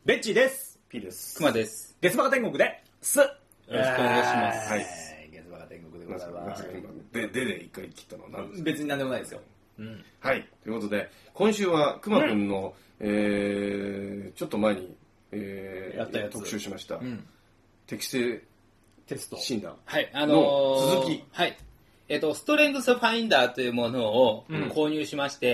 ベッチーです。 P です。 くまです。 月馬が天国で、す。よろしくお願いします。 はい。月馬が天国でございます。 で一回切ったのは何ですか？ 別に何でもないですよ。 はい。ということで、今週はくまくんの、ちょっと前に、 やったやつ特集しました。適正テスト診断の続き。 はい。ストレングスファインダーというものを購入しまして、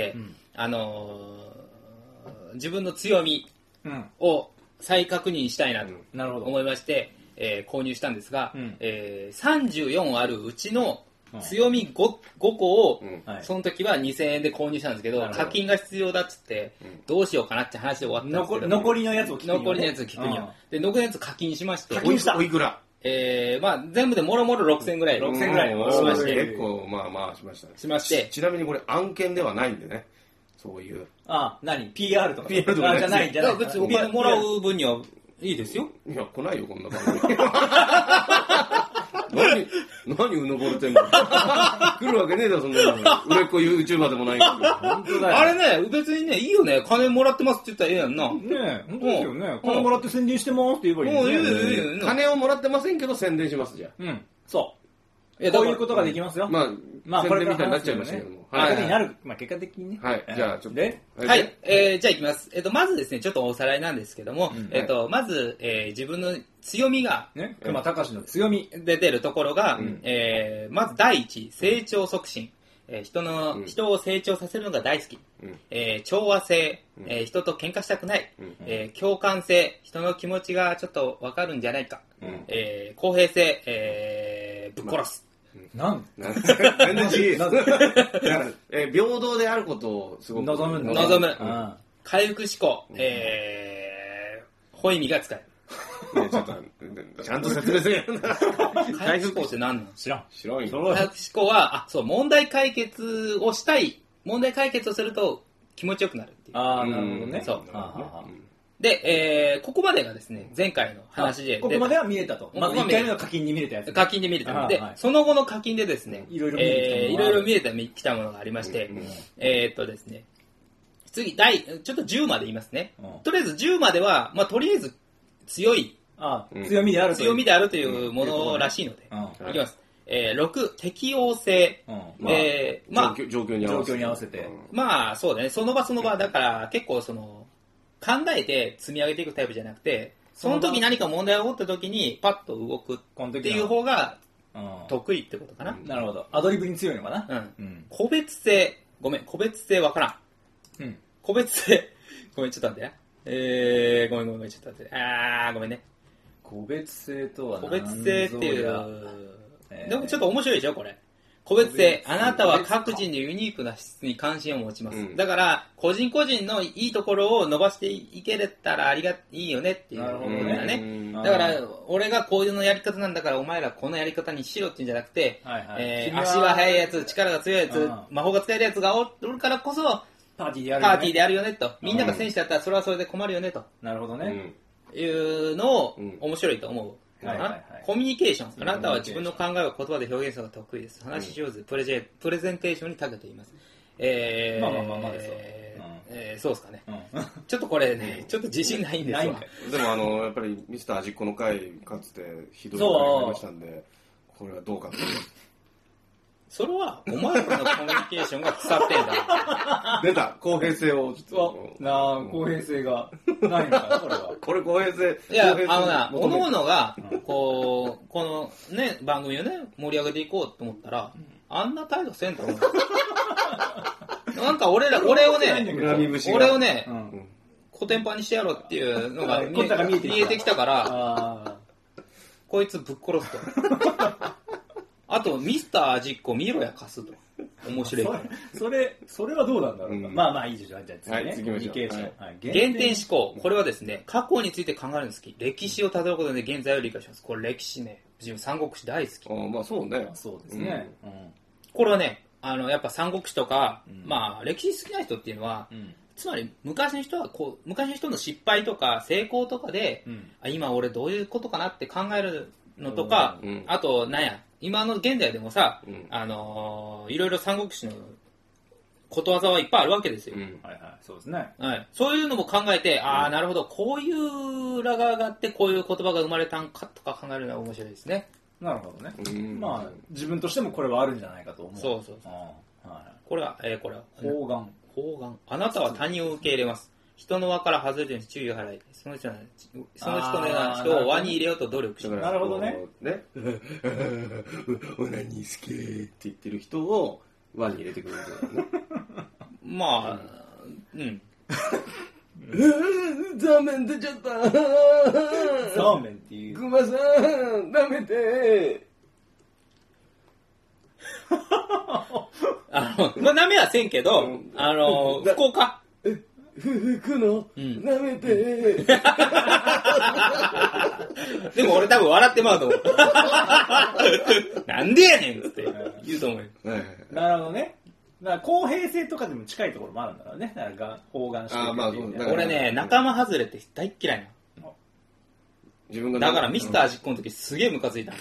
自分の強みを再確認したいなと思いまして、購入したんですが、34あるうちの強み 5個を、その時は2000円で購入したんですけど、課金が必要だっつって、どうしようかなって話で終わったんですけど、 残りのやつを聞くには、 残りのやつを聞くには。で、残りのやつ課金しまして、 課金したおいくら？ まあ全部でもろもろ6000ぐらいしまして、 結構まあしまして、ちなみにこれ案件ではないんでね、そういう何 PR とか PR とかじゃない別にお金もらう分にはいいですよ。 いや来ないよこんな番組何うぬぼれてんの来るわけねえだろそんなの売れっ子 YouTuber でもない本当だよ。あれね別にねいいよね、金もらってますって言ったらええやんな。 ねえ本当ですよね、金もらって宣伝してますって言えばいいんですね。金をもらってませんけど宣伝しますじゃん。 そうこういうことができますよ。 まあ宣伝みたいになっちゃいましたけども、 結果的にね。 はい、じゃあちょっとはい、じゃあいきます。まずですね、ちょっとおさらいなんですけども、まず自分の強みがね、熊隆の強みで出るところが、まず第一、成長促進。人を成長させるのが大好き。調和性、人と喧嘩したくない。共感性、人の気持ちがちょっとわかるんじゃないか。公平性、ぶっ殺す。 全然違う。平等であることをすごく望む。 回復思考、ホイミが使える。 ちゃんと説明するやんな。 回復思考って何なの？ 知らんよ。 回復思考は、問題解決をしたい。問題解決をすると気持ちよくなるっていう。 なるほどね。 そう。で、ここまでがですね、前回の話で。 ここまでは見れたと。まず1回目の課金に見れたやつ。 課金で見れた。で、その後の課金でですね、いろいろ見れてきたものがありまして、ですね、次、ちょっと10まで言いますね。とりあえず10までは、とりあえず強い。 強みであるというものらしいので、いきます。6、適応性。 状況に合わせて。 まあ、そうだね。その場だから、結構考えて積み上げていくタイプじゃなくて、その時何か問題が起こった時にパッと動くっていう方が得意ってことかな。 なるほど。アドリブに強いのかな。 個別性。ごめん、個別性わからん。個別性。ごめん、ちょっと待って。ごめん、ちょっと待って。ごめんね。 個別性とは個別性っていう。でもちょっと面白いでしょ、これ。個別性。あなたは各人のユニークな質に関心を持ちます。だから、個人個人のいいところを伸ばしていけれたらいいよねっていうことだね。だから、俺がこういうのやり方なんだから、お前らこのやり方にしろっていうんじゃなくて、足が速いやつ、力が強いやつ、魔法が使えるやつがおるからこそ、パーティーであるよねと。みんなが選手だったらそれはそれで困るよねと。 なるほどね。 いうのを面白いと思う。コミュニケーション。あなたは自分の考えを言葉で表現するのが得意です。話し上手、プレゼンテーションに長けています。そうですかね。ちょっとこれね、ちょっと自信ないんですよ。 でもやっぱりミスター味っ子の回かつてひどい回がありましたんで、これはどうかと。 それはお前らのコミュニケーションが腐ってんだ。 出た公平性をちょっと公平性がないのかなこれは。 これ公平性。 いや各々がこのね番組をね盛り上げていこうと思ったらあんな態度せんと思う。なんか俺をねコテンパンにしてやろうっていうのが見えてきたからこいつぶっ殺すと。あと、ミスター味っ子見ろや貸すと。面白いから。 それはどうなんだろうか。まあいいでしょ。じゃあ次ね。 原点思考。これはですね、過去について考えるの好き。歴史をたどることで現在を理解します。これ歴史ね、自分三国志大好き。 まあそうね。 そうですね。 これはね、やっぱ三国志とか、まあ歴史好きな人っていうのは、つまり昔の人の失敗とか成功とかで、今俺どういうことかなって考えるのとか、あと今の現代でもさ、いろいろ三国志のことわざはいっぱいあるわけですよ。 はいはい、そうですね。 はい。そういうのも考えて、なるほど、こういう裏側があって、こういう言葉が生まれたんかとか考えるのは面白いですね。 なるほどね。まあ、自分としてもこれはあるんじゃないかと思う。 そう。これは、 方眼。 方眼。あなたは他人を受け入れます。人の輪から外れるように注意を払い、その人の人を輪に入れようと努力します。 なるほどね。 オナニー好きって言ってる人を輪に入れてくれるんだよね。 まあ、 ザーメン出ちゃった。 ザーメンっていう。 クマさん、ダメで。 ダメはせんけど、福岡。 服の、なめて。 でも俺多分笑ってまうと思う。なんでやねんって言うと思うよ。 なるほどね。だから公平性とかでも近いところもあるんだろうね。だから方眼してる。 俺ね、仲間外れって大っ嫌いな。だからミスター実行の時すげえムカついた。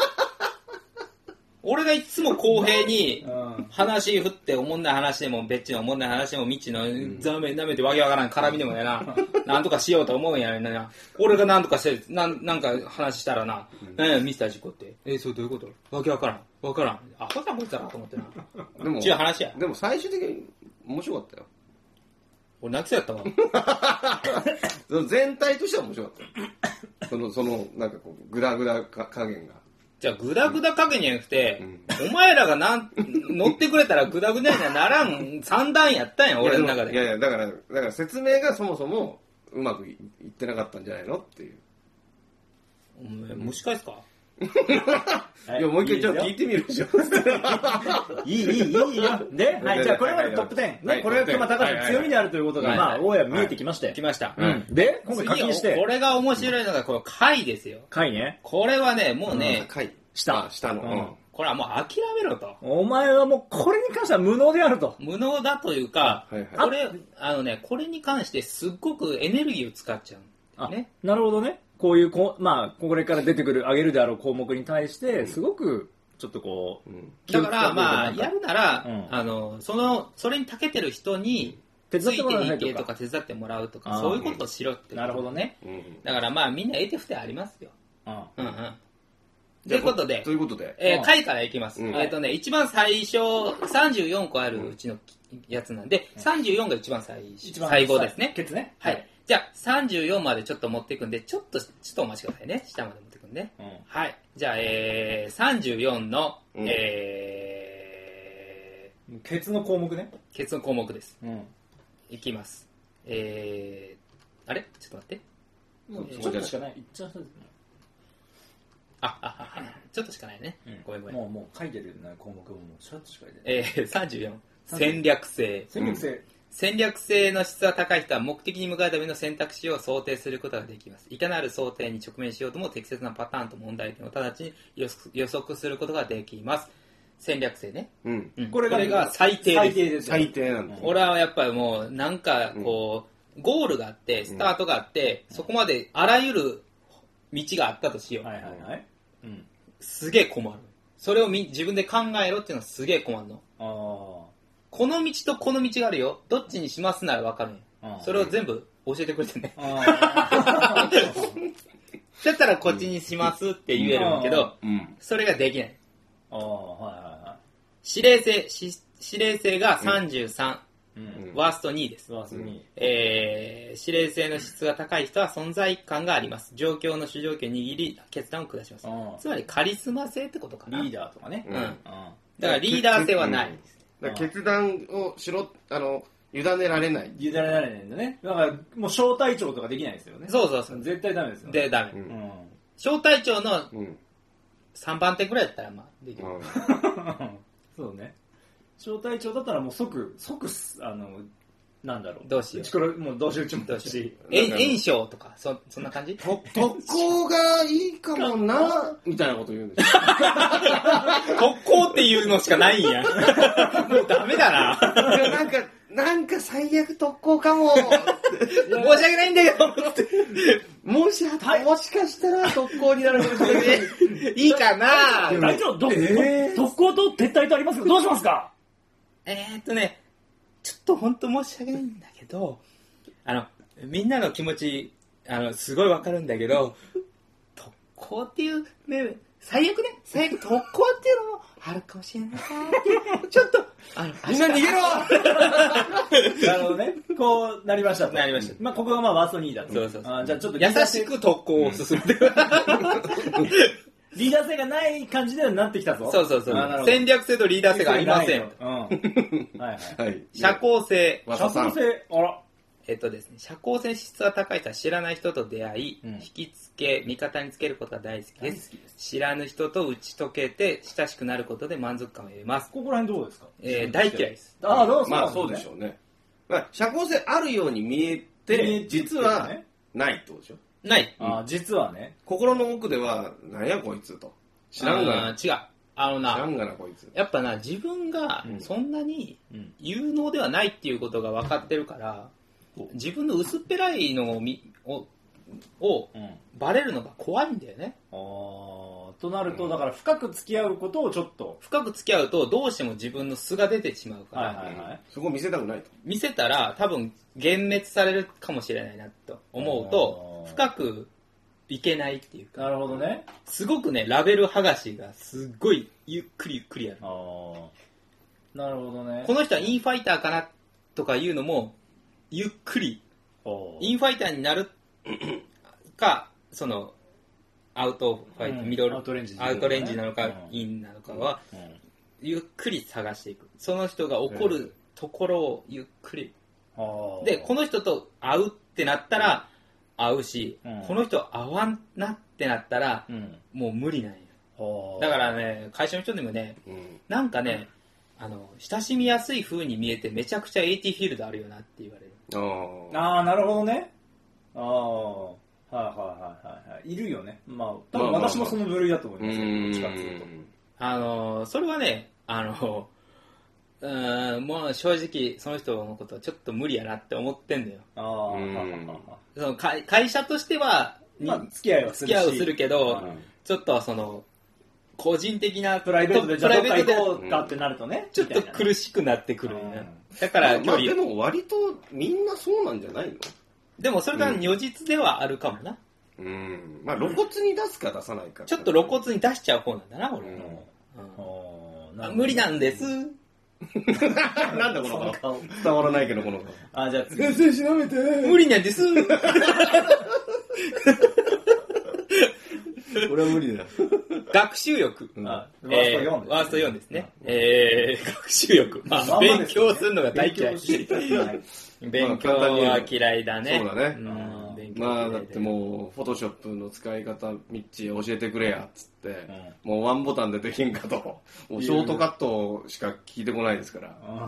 俺がいつも公平に話振っておもんない話でもベッチのおもんない話でもミッチのザーメン舐めてわけわからん絡みでもやななんとかしようと思うんやな。俺がなんとかしてなんか話したらな、ミスター実行ってそれどういうこと？わけわからんアホだこいつだなと思ってな。でも違う話や。 でも最終的に面白かったよ。 俺泣きそうやったわ。 全体としては面白かったよ。そのなんかこうグダグダ加減が。 じゃあグダグダ加減じゃなくて、お前らが乗ってくれたらグダグダにはならん三段やったんや俺の中で。 いやだから説明がそもそもうまくいってなかったんじゃないのっていう。 お前蒸し返すか？ いやもう一回ちょっと聞いてみるでしょ。 いいよ。で、はい、じゃあこれまでトップ10。ね、これが熊高橋の強みであるということが、まあ、大家見えてきまして。 きました。 で、今回課金して。 これが面白いのが、この貝ですよ。 貝ね。 これはね、もうね、 貝。 下の。これはもう諦めろと。 お前はもうこれに関しては無能であると。 無能だというか、これに関してすっごくエネルギーを使っちゃう。ね。 なるほどね。こういうまあ、これから出てくる、上げるであろう項目に対して、すごく、ちょっとこう、 だから、まあ、やるなら、それに長けてる人に、ついていけとか手伝ってもらうとか、そういうことをしろって。 なるほどね。 だからまあ、みんな得手不手ありますよ。ということで、回からいきます。一番最初、34個あるうちのやつなんで、34が一番最後ですね。 ケツね。 はい。じゃあ、34までちょっと持っていくんで、ちょっとお待ちくださいね。下まで持っていくんで。はい。じゃあ、34の、 ケツの項目ね。 ケツの項目です。いきます。あれちょっと待って。 ちょっとしかない。いっちゃうそうですね。 ちょっとしかないね。ごめん。 もう書いてる項目もちょっとしか書いてない。 34。戦略性。戦略性の質が高い人は目的に向かうための選択肢を想定することができます。いかなる想定に直面しようとも適切なパターンと問題点を直ちに予測することができます。戦略性ね。これが最低です。 最低なんだ。 俺はやっぱりもうなんかこう、ゴールがあって、スタートがあって、そこまであらゆる道があったとしよう。すげえ困る。それを自分で考えろっていうのはすげえ困るの。この道とこの道があるよ。どっちにしますなら分かるんよ。それを全部教えてくれてね。だったらこっちにしますって言えるんけど、それができない。指令性が33。ワースト2です。指令性の質が高い人は存在感があります。状況の主導権を握り決断を下します。つまりカリスマ性ってことかな。 リーダーとかね。 だからリーダー性はない。 決断を委ねられない。 委ねられないんだね。だからもう小隊長とかできないですよね。 そう。 絶対ダメですよ。 ダメ。小隊長の3番手ぐらいだったらまあできる。 そうね。小隊長だったらもう即なんだろう。 どうしよう。 もうどうしようちもだし。 炎症とか、そんな感じ？ 特攻がいいかもな、みたいなこと言うんですよ。 特攻っていうのしかないんや。もうダメだな。 なんか最悪特攻かも。 申し訳ないんだけど。 もしかしたら特攻になるかもしれない。 いいかな。 隊長、特攻と撤退とありますけど、どうしますか？ ちょっと本当申し訳ないんだけど、みんなの気持ち、すごいわかるんだけど、特攻っていう、ね、最悪特攻っていうのもあるかもしれないなって、ちょっと、 みんな逃げろなるほどね。こうなりましたと。 なりました。 まあ、ここがまあワースト2位だと。 そう。 じゃあちょっと優しく特攻を進めてリーダー性がない感じではなってきたぞ。 そう。戦略性とリーダー性がありません。 はい。 社交性。 社交性、あら。 ですね、社交性質が高い人は知らない人と出会い、引きつけ、味方につけることが大好きです。知らぬ人と打ち解けて親しくなることで満足感を得ます。 ここら辺どうですか？ 大嫌いです。 まあそうでしょうね。まあ、社交性あるように見えて、実はないってことでしょ？ ない。 実はね。 心の奥では、なんやこいつと。知らんがな。 違う。 知らんがなこいつ。 やっぱな、自分がそんなに有能ではないっていうことが分かってるから、自分の薄っぺらいのをバレるのが怖いんだよね。 となると、だから深く付き合うことをちょっと。 深く付き合うとどうしても自分の素が出てしまうから、 そこ見せたくないと。 見せたら多分幻滅されるかもしれないなと思うと、深くいけないっていうか。 なるほどね。 すごくね、ラベル剥がしがすっごいゆっくりやる。 なるほどね。 この人はインファイターかなとかいうのも、ゆっくりインファイターになるか、そのアウトファイター、ミドルアウトレンジなのか、インなのかは、ゆっくり探していく。その人が起こるところをゆっくり。で、この人と会うってなったら会うし、この人会わんなってなったら、もう無理なんよ。だからね、会社の人にもね、なんかね、親しみやすい風に見えてめちゃくちゃ AT フィールドあるよなって言われる。 なるほどね。いるよね。まあ、多分私もその部類だと思いますけど、どっちかっていうと。それはね、もう正直その人のことはちょっと無理やなって思ってんだよ。その会社としては、 付き合いはするけど、ちょっとその、個人的なプライベートでじゃあどっか行こうかってなるとね、 ちょっと苦しくなってくるよね。だからまあでも割とみんなそうなんじゃないの？ でもそれが如実ではあるかもな。 まあ露骨に出すか出さないか。 ちょっと露骨に出しちゃう方なんだな、俺。無理なんです。 なんだこの顔。伝わらないけどこの顔。 じゃあ先生調べて。 無理なんです。 俺は無理だ。 学習欲。 ワースト4ですね。 学習欲。勉強するのが大嫌い。勉強は嫌いだね。 そうだね。まあだってもう、フォトショップの使い方、ミッチ教えてくれやっつって、もうワンボタンでできんかと、もうショートカットしか聞いてこないですから。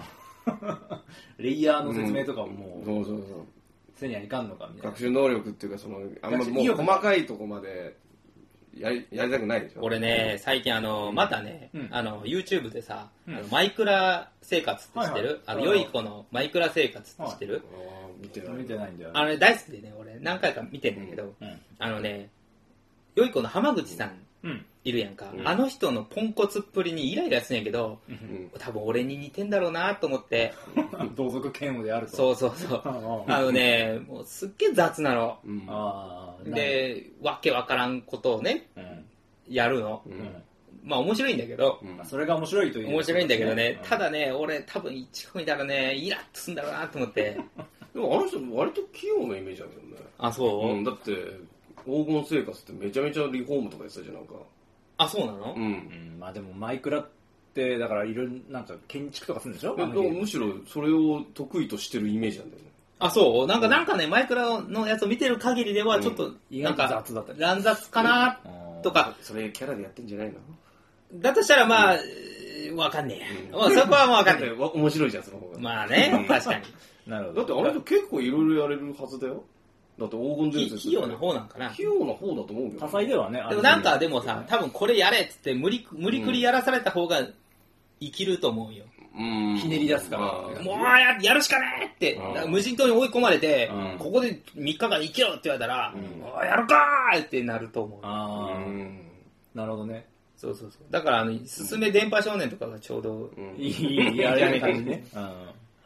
レイヤーの説明とかももう、 そう。 せにはいかんのかみたいな。 学習能力っていうか、その、あんまもう細かいとこまで、やりたくないでしょ。 俺ね、最近またね、YouTube でさ、マイクラ生活って知ってる？良い子のマイクラ生活って知ってる？ 見てないんだよ。 大好きでね、俺何回か見てんだけど、良い子の浜口さんいるやんか。あの人のポンコツっぷりにイライラするんやけど、多分俺に似てんだろうなと思って。 同族嫌悪であると。 そう。もうすっげえ雑なの。で、わけわからんことをね、やるの。まあ面白いんだけど。 それが面白いという。 面白いんだけどね、ただね、俺多分一個見たらね、イラッとすんだろうなと思って。 でもあの人割と器用なイメージあるよね。 あ、そう？ だって、黄金生活ってめちゃめちゃリフォームとかやってたじゃん、なんか。 あ、そうなの？ まあでもマイクラってだからいろいろなんか建築とかするんでしょ？ むしろそれを得意としてるイメージなんだよね。 あ、そう？なんかね、マイクラのやつを見てる限りではちょっとなんか雑だったり。 乱雑かなとか。 それキャラでやってんじゃないの？ だとしたらまあ、わかんねえや。そこはもうわかんねえ。 面白いじゃん、その方が。 まあね、確かに。 なるほど。 だってあの人結構いろいろやれるはずだよ。だって黄金伝説。 器用な方なんかな。 器用な方だと思うけど。 多彩ではね。 でもなんかでもさ、多分これやれっつって無理くりやらされた方が生きると思うよ。 ひねり出すから。 もうやるしかねえって、無人島に追い込まれて、ここで3日間生きろって言われたら、やるかーってなると思う。 なるほどね。 そう。だから、すすめ電波少年とかがちょうど、 いい、やれる感じね。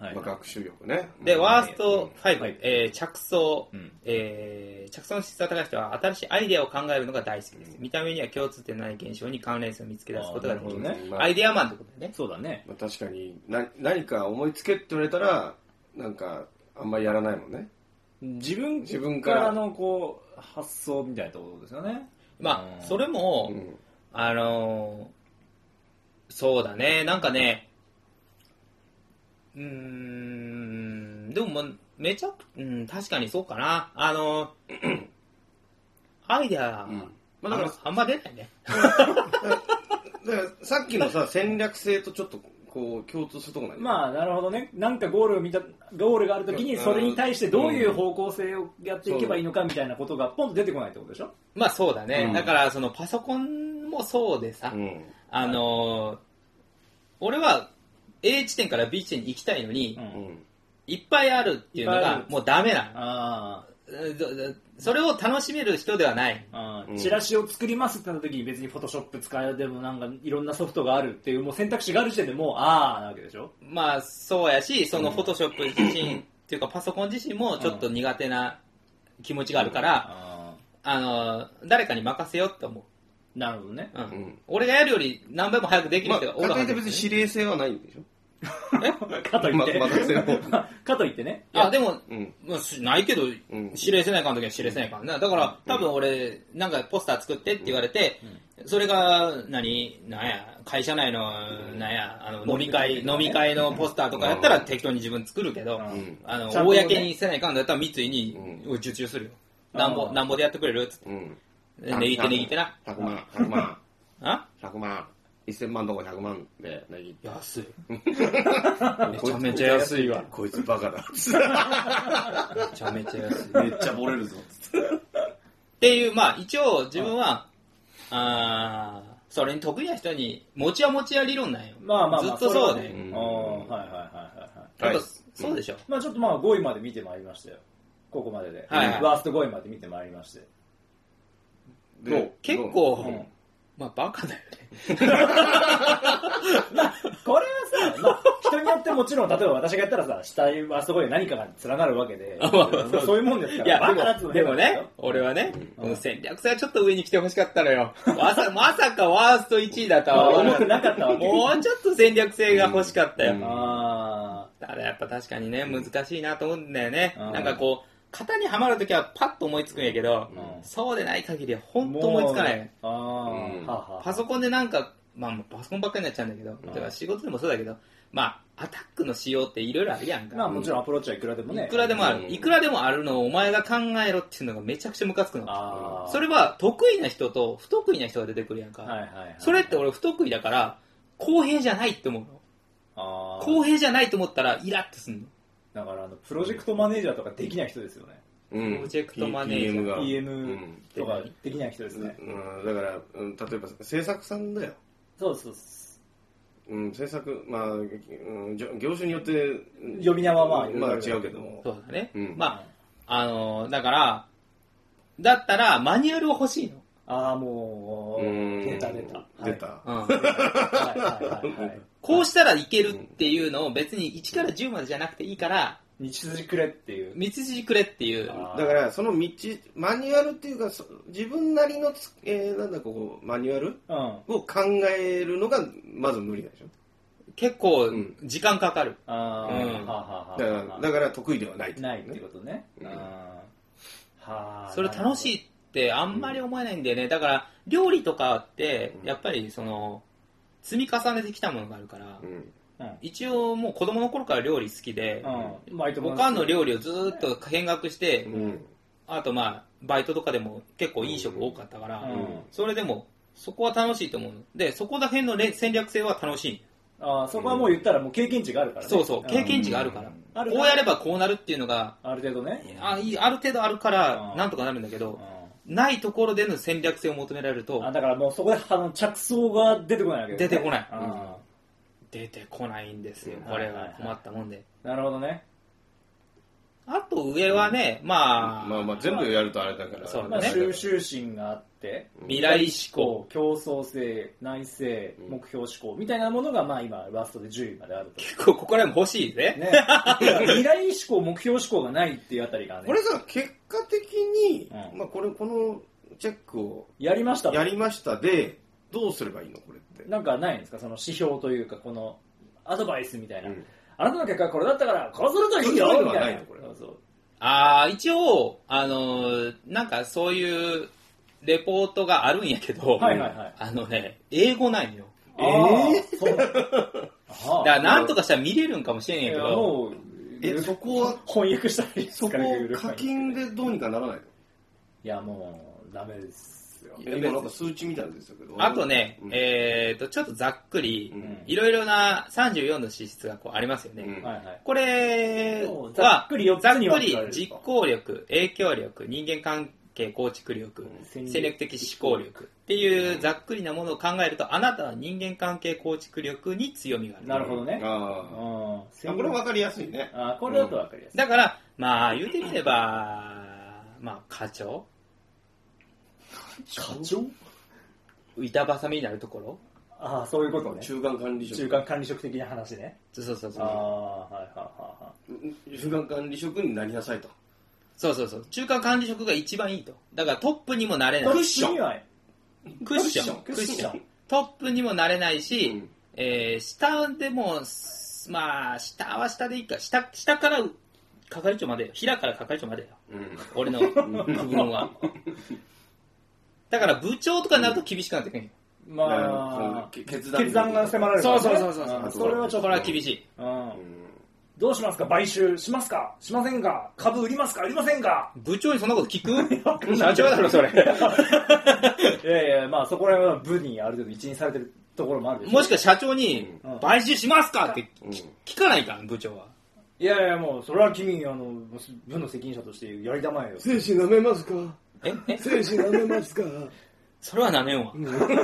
まあ、学習力ね。 で、ワースト5、 はい着想、 うん着想の質が高い人は新しいアイデアを考えるのが大好きです。見た目には共通点のない現象に関連性を見つけ出すことができる。 なるほどねアイデアマンってことだよね。 そうだね。 まあ、確かに何か思いつけって言われたら、なんか、あんまりやらないもんね。 自分からのこう、発想みたいなところですよね。 まあ、それも、そうだね、なんかね、でも、まあ、確かにそうかな。アイデア、 まあ、だからあんま出ないね。 だからさっきのさ、戦略性とちょっとこう共通するとこない。 まあ、なるほどね。なんかゴールがあるときに、それに対してどういう方向性をやっていけばいいのかみたいなことがポンと出てこないってことでしょ？ まあそうだね。だから、そのパソコンもそうでさ、俺は A 地点から B 地点に行きたいのに、いっぱいあるっていうのがもうダメなの。それを楽しめる人ではない。 チラシを作りますってなった時に別にフォトショップ使えでもなんかいろんなソフトがあるっていうもう選択肢がある時点でもうなわけでしょ？ まあそうやし、そのフォトショップ自身っていうかパソコン自身もちょっと苦手な気持ちがあるから、誰かに任せようって思う。 なるほどね。 俺がやるより何倍も早くできる人がおるはず。 かといって別に指令性はないんでしょ？ かといって任せよう。 かといってね。 でも、まあ、ないけど、指令せないかんときは指令せないかんな。だから、多分俺、なんかポスター作ってって言われて、それが、なんや、会社内の、飲み会のポスターとかやったら適当に自分作るけど、公にせないかんだったら三井に受注するよ。なんぼでやってくれるつって。ねぎってな。 100万。100万。1000万とか100万でネギ。 安い。めちゃめちゃ安いわ。 こいつバカだ。 めちゃめちゃ安い。 めっちゃボレるぞ。 っていう、まあ一応自分は、それに得意な人に、持ちや理論なんよ。 まあ。 ずっとそうね。 はい。 そうでしょ。 まあちょっとまあ5位まで見てまいりましたよ。ここまでで。ワースト5位まで見てまいりまして。 結構、まあバカだよね。 これはさ、人によってもちろん、例えば私がやったらさ、死体はすごい何かが連なるわけで、そういうもんですから。 いや、でもね、俺はね、この戦略性はちょっと上に来てほしかったのよ。まさかワースト1位だとは思ってなかったわけ。 もうちょっと戦略性が欲しかったよ。だからやっぱ確かにね、難しいなと思うんだよね。なんかこう、型にはまるときはパッと思いつくんやけど、そうでない限りは本当思いつかない。パソコンでなんか、まあパソコンばっかりになっちゃうんだけど、だから仕事でもそうだけど、まあアタックの仕様っていろいろあるやんか。 まあもちろんアプローチはいくらでもね。 いくらでもある。いくらでもあるのをお前が考えろっていうのがめちゃくちゃムカつくの。それは得意な人と不得意な人が出てくるやんか。それって俺不得意だから、公平じゃないって思うの。公平じゃないと思ったらイラッとすんの。 だからプロジェクトマネージャーとかできない人ですよね。 プロジェクトマネージャー。 PM とかできない人ですね。 だから、例えば制作さんだよ。 そう。 制作、まあ、業種によって呼び名はまあ違うけども。 そうだね。まあ、だから、だったらマニュアルは欲しいの。 もう、出た。 こうしたらいけるっていうのを別に1から10までじゃなくていいから、 道筋くれっていう。 道筋くれっていう。 だから、そのマニュアルっていうか、自分なりの、マニュアルを考えるのが、まず無理でしょ。 結構、時間かかる。 だから得意ではない。 ないってことね。 それ楽しいってあんまり思えないんだよね。だから、料理とかって、やっぱり、積み重ねてきたものがあるから、一応もう子供の頃から料理好きで、他の料理をずっと見学して、あとまあバイトとかでも結構飲食多かったから、それでもそこは楽しいと思う。でそこら辺の戦略性は楽しい。 そこはもう言ったらもう経験値があるからね。 そう経験値があるから、こうやればこうなるっていうのがある程度ね、 ある程度あるからなんとかなるんだけど、ないところでの戦略性を求められると、 だからもうそこで着想が出てこないわけですね。 出てこない。出てこないんですよ。これは困ったもんで。 なるほどね。 あと上はね、まあ全部やるとあれだから。 そうね。収集心があって、 未来思考、 競争性、内政、目標思考みたいなものが、まあ今、ワーストで10位まであると。 結構ここら辺も欲しいね。 未来思考、目標思考がないっていうあたりがね。 これさ、結果的に、まあこのチェックをやりましたで、どうすればいいのこれって。 なんかないんですかその指標というか、このアドバイスみたいな。あなたの結果はこれだったからこうするといいよみたいな。 一応なんかそういうレポートがあるんやけど、英語ないのよ。 そうだからなんとかしたら見れるんかもしれんやけど、 そこは翻訳したらいいですか？ 課金でどうにかならないの？ いやもうダメです。 今なんか数値みたいなんですけど。 あとね、ちょっとざっくり、いろいろな34の資質がこうありますよね。これは、ざっくり実行力、影響力、人間関係構築力、戦略的思考力っていうざっくりなものを考えると、あなたは人間関係構築力に強みがある。 なるほどね。 これ分かりやすいね。 これだと分かりやすい。 だから、まあ言うてみれば、まあ課長板挟みになるところ。 そういうことね。 中間管理職的な話ね。 そう。 中間管理職になりなさいと。 そう。中間管理職が一番いいと。だからトップにもなれない。 クッション。 トップにもなれないし、下でも、まあ、下は下でいいか。下から係長まで、平から係長までよ。俺の区分は。だから部長とかになると厳しくなってくる。 まあ、決断が迫られる。 そう。それはちょっと厳しい。 どうしますか？買収しますか？しませんか？株売りますか？売りませんか？ 部長にそんなこと聞く？社長だろ、それ。 いや、まあそこら辺は部にある程度一任されてるところもあるでしょ。 もしか社長に、買収しますかって聞かないか、部長は。 いや、もう、それは君、部の責任者としてやりたまえよ。 精神舐めますか？ 精神舐めますか？ それは舐めんわ。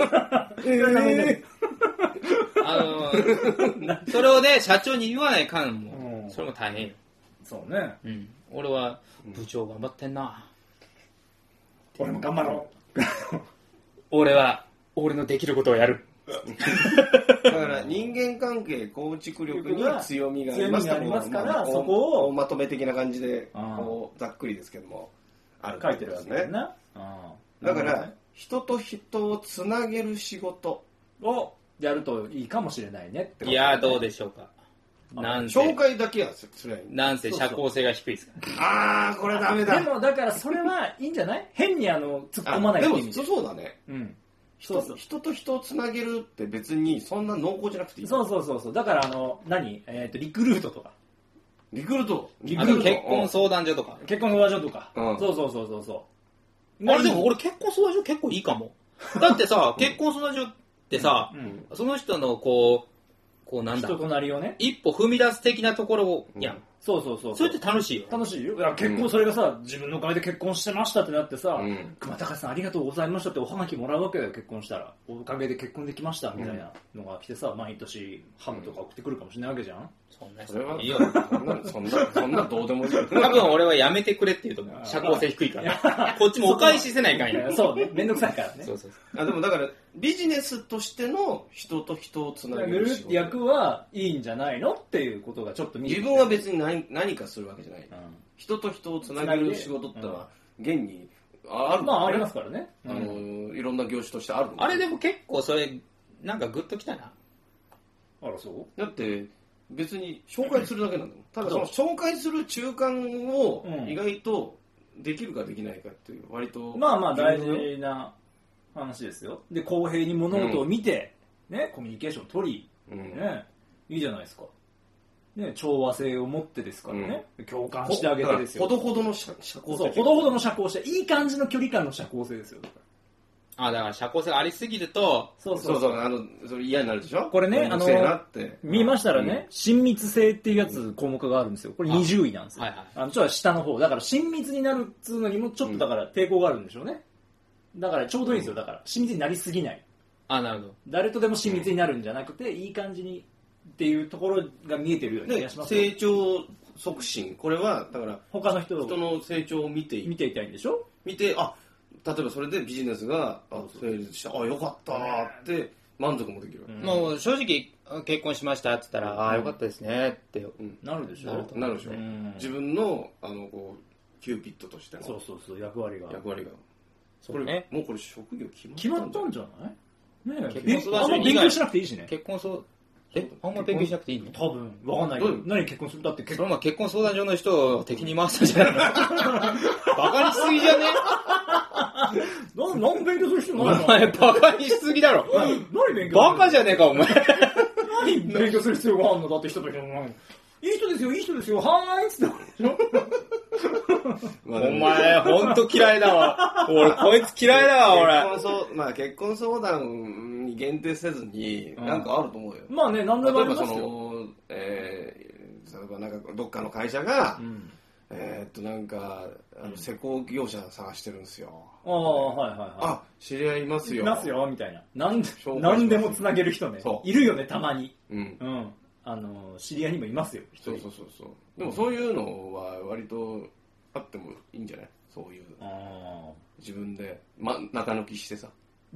それをね、社長に言わないかんもん。それも大変よ。 そうね。 俺は、部長頑張ってんな。 俺も頑張ろう。 俺は、俺のできることをやる。 だから人間関係構築力に強みがありますから、そこをまとめ的な感じで、こうざっくりですけども、 書いてるわけですね。 だから、人と人をつなげる仕事をやるといいかもしれないねって。 いや、どうでしょうか。 紹介だけはすればいい。 なんせ社交性が低いですから。 これダメだ。 でもだからそれはいいんじゃない？変に突っ込まないって意味で。 でもそうだね。人と人をつなげるって別にそんな濃厚じゃなくていい。 そう。だからリクルートとか。 リクルート。 結婚相談所とか。 結婚相談所とか。そう。 あれでも俺結婚相談所結構いいかも。だってさ、結婚相談所ってさ、その人のこうなんだ。 人となりをね。 一歩踏み出す的なところやん。 そう。 それって楽しいよ。 楽しいよ。結婚、それがさ、自分のお金で結婚してましたってなってさ、熊高さんありがとうございましたっておはがきもらうわけだよ、結婚したら。おかげで結婚できましたみたいなのが来てさ、毎年ハムとか送ってくるかもしれないわけじゃん。 それはいいよ。 そんなどうでもいい。 多分俺はやめてくれって言うと思う。社交性低いから。こっちもお返しせないかんや。 そうね。めんどくさいからね。 そう。 でもだから、ビジネスとしての人と人をつなげる仕事。 役はいいんじゃないのっていうことがちょっと見えて。 自分は別に何かするわけじゃない。人と人をつなげる仕事ってのは、現にある。 ありますからね。 いろんな業種としてある。 あれでも結構それ、なんかグッときたな。 あら、そう？ だって、別に紹介するだけなんだもん。ただその紹介する中間を意外とできるかできないかっていう割とまあ大事な話ですよ。で公平に物事を見て、コミュニケーションを取り、いいじゃないですか。調和性を持ってですからね、共感してあげてですよ。 ほどほどの社交性。 ほどほどの社交性。いい感じの距離感の社交性ですよ。 だから社交性がありすぎると、 それ嫌になるでしょ。 これね、見ましたらね、親密性っていうやつ項目があるんですよ。これ20位なんですよ。ちょっと下の方。だから親密になるっつうのにもちょっとだから抵抗があるんでしょうね。だからちょうどいいんですよ。だから親密になりすぎない。 なるほど。 誰とでも親密になるんじゃなくて、いい感じにっていうところが見えてるような気がします。 成長促進。これは、だから、 他の人の成長を見ていたいんでしょ？ 見て、例えばそれでビジネスが成立した。よかったーって満足もできる。 もう正直、結婚しましたって言ったら、よかったですねって。 なるでしょ？ なるでしょ。自分の、キューピッドとしての。 そう役割が。 これ、もうこれ職業決まったんじゃない？ねえ。 あんま勉強しなくていいしね。 あんま勉強しなくていいの？ 多分、わかんないけど。何結婚する？だって結婚相談所の人を敵に回したんじゃないの？バカにしすぎじゃね？ 何勉強する必要ないの？ お前バカにしすぎだろ。 何勉強する？ バカじゃねえかお前。 何勉強する必要があるの？だって人と人のいい人ですよ、はーいっつって。 お前、ほんと嫌いだわ。俺、こいつ嫌いだわ、 俺。結婚相談に限定せずに、なんかあると思うよ。 まあね、何でもありますよ。 例えばなんかどっかの会社が、なんか、施工業者探してるんですよ。知り合いいますよ。 みたいな。何でもつなげる人ね。いるよね、たまに。知り合いにもいますよ。 そう。でもそういうのは割とあってもいいんじゃない？そういう。自分で、中抜きしてさ。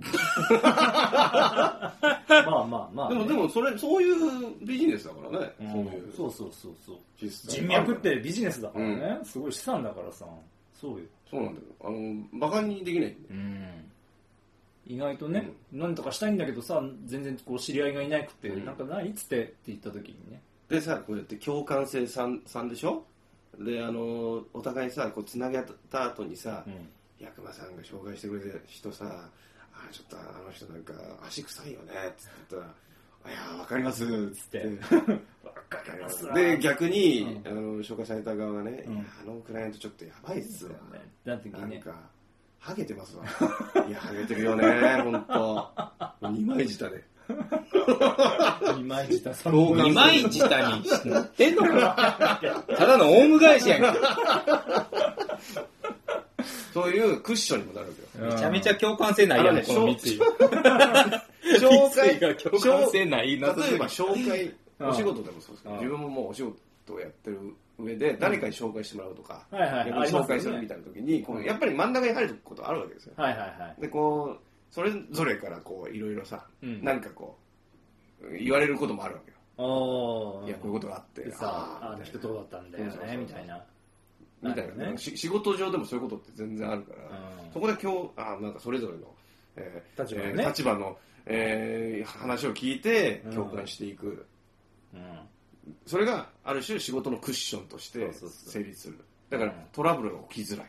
まあ。 でもそういうビジネスだからね。 そう。人脈ってビジネスだからね。すごい資産だからさ。そうなんだよ。バカにできない。 意外とね、何とかしたいんだけどさ、全然こう知り合いがいなくて、なんかないっつってって言った時にね。 でさ、こうやって共感性さんでしょ？で、お互いさ、こうつなげた後にさ、役場さんが紹介してくれた人さ、ちょっとあの人なんか足臭いよねっつって言ったら、いやわかりますっつって、わかります。で逆に、紹介された側がね、あのクライアントちょっとやばいっすよね。なんかハゲてますわ。いやハゲてるよね、本当。二枚舌で。 二枚舌に乗ってんのか。ただのオウム返しやんけ。 そういうクッションにもなるわけよ。めちゃめちゃ共感性ないやん、この三井。 紹介が共感性ないな。 例えば紹介、お仕事でもそうですけど、自分ももうお仕事をやってる上で誰かに紹介してもらうとか、紹介するみたいな時に、やっぱり真ん中に入ることあるわけですよ。でこうそれぞれからこういろいろさ、なんかこう言われることもあるわけよ。いやこういうことがあってさ、あの人どうだったんだよねみたいな。 みたいなね、仕事上でもそういうことって全然あるから、そこでなんかそれぞれの、立場の、話を聞いて共感していく、それがある種仕事のクッションとして成立する。だからトラブルが起きづらい。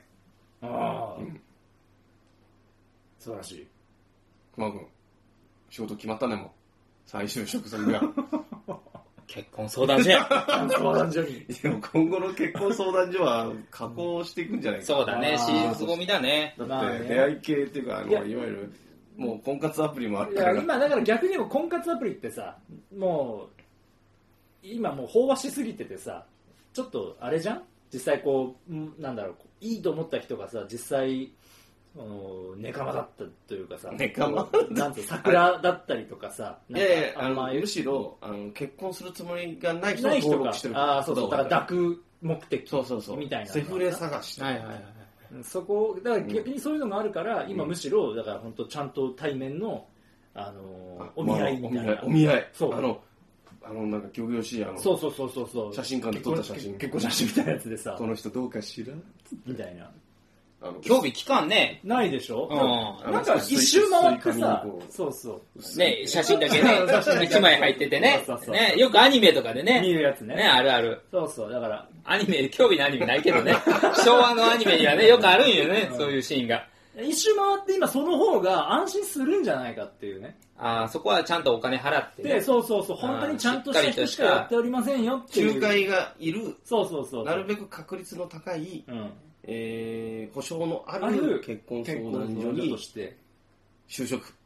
素晴らしい。 熊君、仕事決まったね、もう再就職するが。 結婚相談所や。 相談所に。 でも今後の結婚相談所は加工していくんじゃないかな。 そうだね、シリーズ込みだね。 だって出会い系っていうか、いわゆるもう婚活アプリもあるから。 今だから逆にも婚活アプリってさ、もう今もう飽和しすぎててさ、ちょっとあれじゃん？実際こうなんだろう、いいと思った人がさ、実際ネカマだったというかさ、 ネカマなんて桜だったりとかさ、 いやむしろ結婚するつもりがない人が登録してる。 そうだから抱く目的みたいな。 セフレ探し。 そこだから逆にそういうのがあるから、今むしろだから本当ちゃんと対面のお見合いみたいな。 お見合い。そうなんか仰々しいそう写真館で撮った写真、 結婚写真みたいなやつでさ、 この人どうかしらみたいな。 興味期間ね。 ないでしょ？なんか一周回ってさ、 ね、写真だけね、一枚入っててね。ね、よくアニメとかでね。 見るやつね。 ね、あるある。 そう、だから。 アニメ、興味のアニメないけどね。昭和のアニメにはね、よくあるんよね、そういうシーンが。 一周回って今その方が安心するんじゃないかっていうね。 そこはちゃんとお金払ってね。 で、そう、本当にちゃんとした人しかやっておりませんよっていう。 仲介がいる。 そう。 なるべく確率の高い、保証のある結婚相談所に就職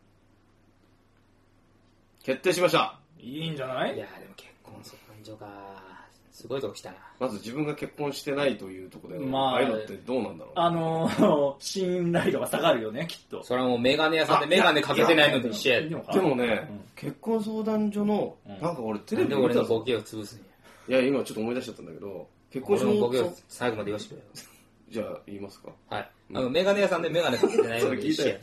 決定しました。 いいんじゃない？ いやでも結婚相談所か、すごいとこ来たな。 まず自分が結婚してないというところで、ああいうのってどうなんだろう。信頼度が下がるよね、きっと。 それはもうメガネ屋さんでメガネかけてないのと一緒や。 でもね、結婚相談所のなんか俺テレビで俺のボケを潰すんや。 いや今ちょっと思い出しちゃったんだけど、 結婚証僕よ最後までよしくれよ。 じゃあ言いますか。 はい。メガネ屋さんでメガネかけてないので一緒や。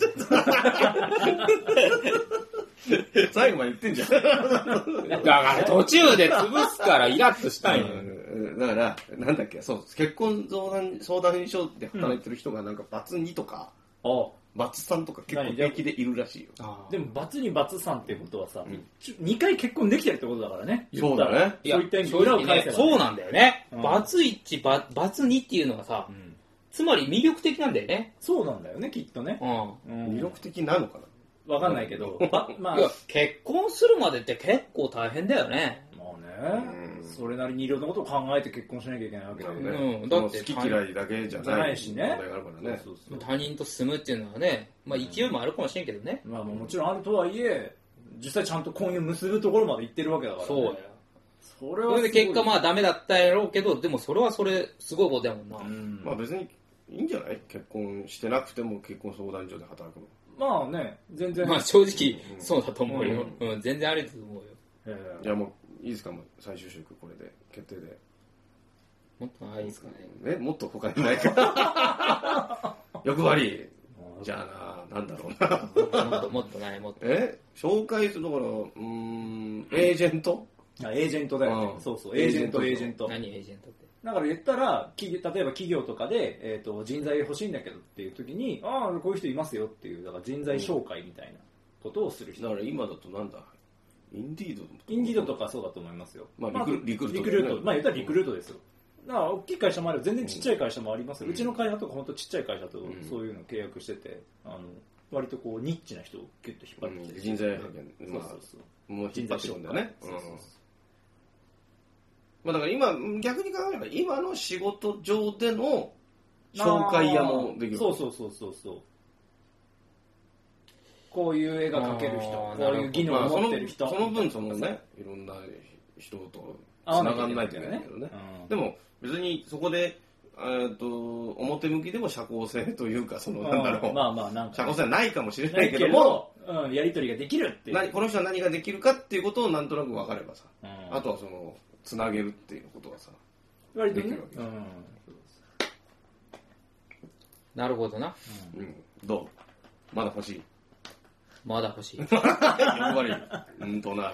最後まで言ってんじゃん。 だから途中で潰すからイラッとしたんよ。 だから、なんだっけ、そう、結婚相談所で働いてる人がなんかバツ2とか、バツ3とか結構平気でいるらしいよ。 でもバツ2バツ3ってことはさ、2回結婚できてるってことだからね。 そうだね。 そういった意味で裏を返せば。 そうなんだよね。バツ1、バツ2っていうのがさ、つまり魅力的なんだよね。 そうなんだよね、きっとね。 魅力的なのかな。 わかんないけど、 まあ、結婚するまでって結構大変だよね。 まあね、それなりにいろんなことを考えて結婚しなきゃいけないわけだよね。だって好き嫌いだけじゃないしね。 他人と住むっていうのはね、まあ勢いもあるかもしれんけどね。 まあもちろんあるとはいえ、実際ちゃんと婚姻を結ぶところまで行ってるわけだからね。 そうや。 それはそれで結果まあダメだったやろうけど、でもそれはそれすごいことやもんな。 まあ別にいいんじゃない？結婚してなくても結婚相談所で働くの。 まあね、全然。 まあ正直そうだと思うよ。全然ありだと思うよ。 いやもういいですか、もう再就職これで決定で。 もっとないですかね。 もっと他にないか。欲張り。じゃあなんだろうな。もっとない、もっと。 紹介するだから、エージェント？ エージェントだよね。そうそう、エージェント。 何エージェントって？ だから言ったら、例えば企業とかで、人材欲しいんだけどっていう時に、こういう人いますよっていう、だから人材紹介みたいなことをする人。 だから今だとなんだ、インディードとかそうだと思いますよ。 まあリクルート。 まあ言ったらリクルートですよ。だから大きい会社もあれば全然ちっちゃい会社もありますよ。うちの会社とか本当ちっちゃい会社とそういうの契約してて、割とこうニッチな人をギュッと引っ張ってきて。 人材派遣。まあ、もう引っ張ってくんだよね。まあだから今、逆に考えれば、今の仕事上での紹介屋もできる。 そう。こういう絵が描ける人、こういう技能を持ってる人。 その分、そのね、いろんな人と繋がんないといけないけどね。でも、別にそこで、表向きでも社交性というか、なんだろう。 なんか。 社交性はないかもしれないけども、 やりとりができるっていう。 この人は何ができるかっていうことをなんとなく分かればさ。あとはつなげるっていうことはさ、 割とできるわけ。 なるほどな。 どう？まだ欲しい？ まだ欲しい。 やっぱり、な。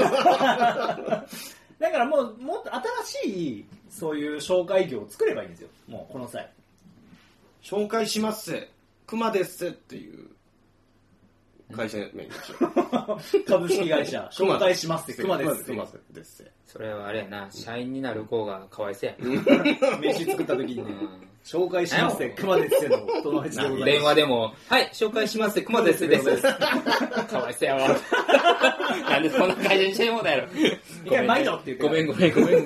だからもっと新しい、そういう紹介業を作ればいいんですよ。もうこの際。 紹介しますせ、熊ですせっていう会社名にしよう。 株式会社、紹介しますせ、熊ですせ。 それはあれやな、社員になる子がかわいそうや。 名刺作った時にね、紹介しますせ、熊ですせの友達でございます。 電話でも、はい、紹介しますせ、熊ですせです。かわいそうやわ。なんでそんな会社にしてもだよ。 一回毎度って言って。 ごめん。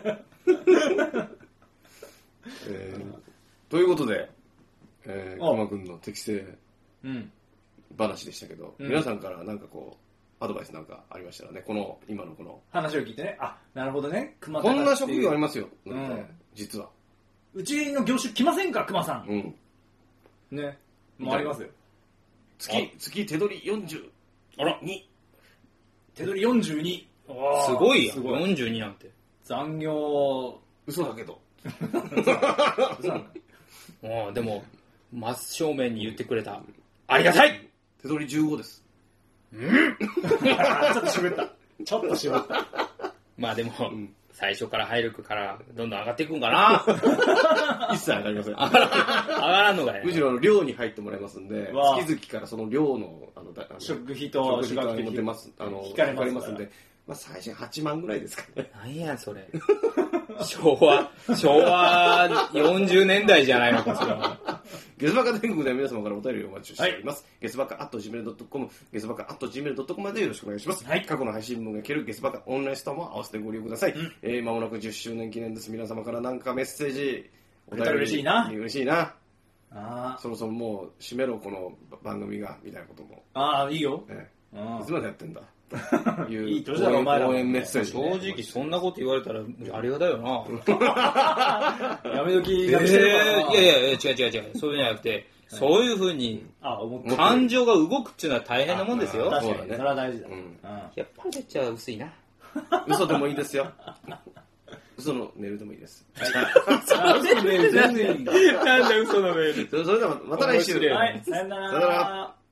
ということで、熊くんの適正話でしたけど、皆さんからなんかアドバイスなんかありましたらね、今のこの話を聞いてね、なるほどね、 熊こんな職業ありますよ、実は。 うちの業種来ませんか、熊さん。ね、もうありますよ。 月手取り42。 手取り42。 すごいやん、42なんて。 残業、 嘘だけど。 でも、真正面に言ってくれた。ありがたい！ 手取り15です。 ちょっと絞った。 まあでも、最初から入るからどんどん上がっていくんかな。 一切上がりません。 上がらんのかね。 むしろ寮に入ってもらいますんで、月々からその寮の食費と宿泊費も出ます。引かれますんで、最初8万ぐらいですかね。 なんやそれ。昭和40年代じゃないのか、それは。 ゲスバカ全国では皆様からお便りをお待ちしております。ゲスバカ@gmail.com、ゲスバカ@gmail.com までよろしくお願いします。過去の配信分が聞けるゲスバカオンラインストアも合わせてご利用ください。間もなく10周年記念です。皆様から何かメッセージ、 お便り嬉しいな。 嬉しいな。そろそろもう締めろこの番組がみたいなことも。 いいよ。 いつまでやってんだ。 いい年だろお前ら。 応援メッセージ。 正直そんなこと言われたらあれがだよな。 やめ時がしてるからな。 いや違う。そういうんじゃなくて、そういうふうに感情が動くっていうのは大変なもんですよ。 確かにそれは大事だ。 やっぱりめっちゃ薄いな。 嘘でもいいですよ。 嘘のメールでもいいです。 嘘のメール全然いいんだ。 なんで嘘のメール。 それではまた来週。 はい、さよなら。 さよなら。